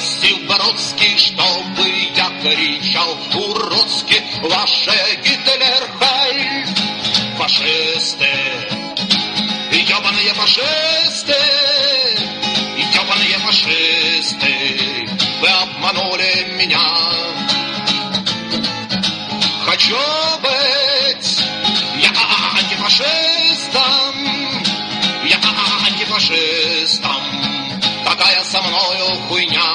Просил Бродский, чтобы я кричал уродски: ваше Гитлер-хайль! Фашисты, ебаные фашисты, ебаные фашисты, вы обманули меня. Хочу быть я антифашистом, я антифашистом, такая со мною хуйня.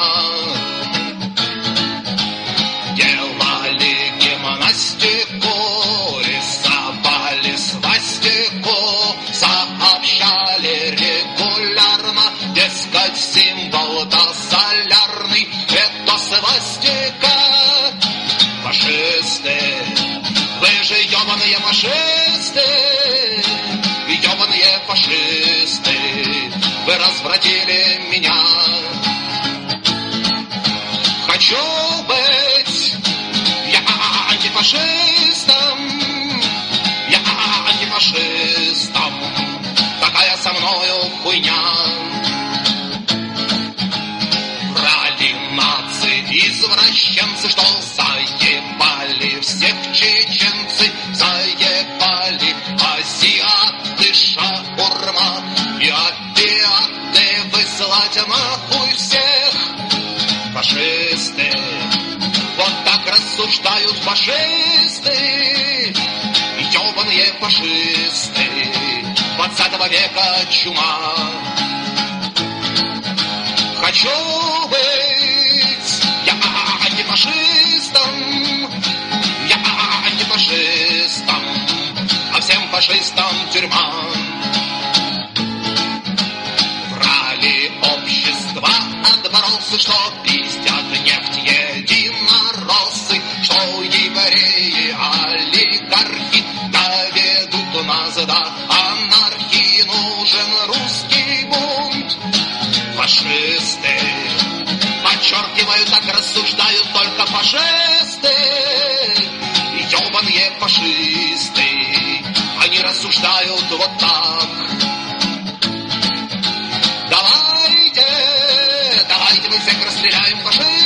Делали гимнастику, рисовали свастику, сообщали регулярно, дескать, символ-то солярный, это свастика. Фашисты, вы же ебаные фашисты, ебаные фашисты, вы развратили меня. Хочу быть я антифашистом, я антифашистом, такая со мною хуйня. Врали нации-извращенцы, что заебали всех чеченцы, заебали азиаты, шаурма и опиаты, выслать нахуй всех. Фашисты, вот так рассуждают фашисты, ебаные фашисты, 20 века чума. Хочу быть я антифашистом, я антифашистом, а всем фашистам тюрьма. Врали общества, отбросы, что пиздят нефть единороссы, что евреи, олигархи доведут нас до анархии, нужен русский бунт. Фашисты, подчеркиваю, так рассуждают только фашисты, ебаные фашисты, они рассуждают вот так. Давайте мы всех расстреляем, фашисты.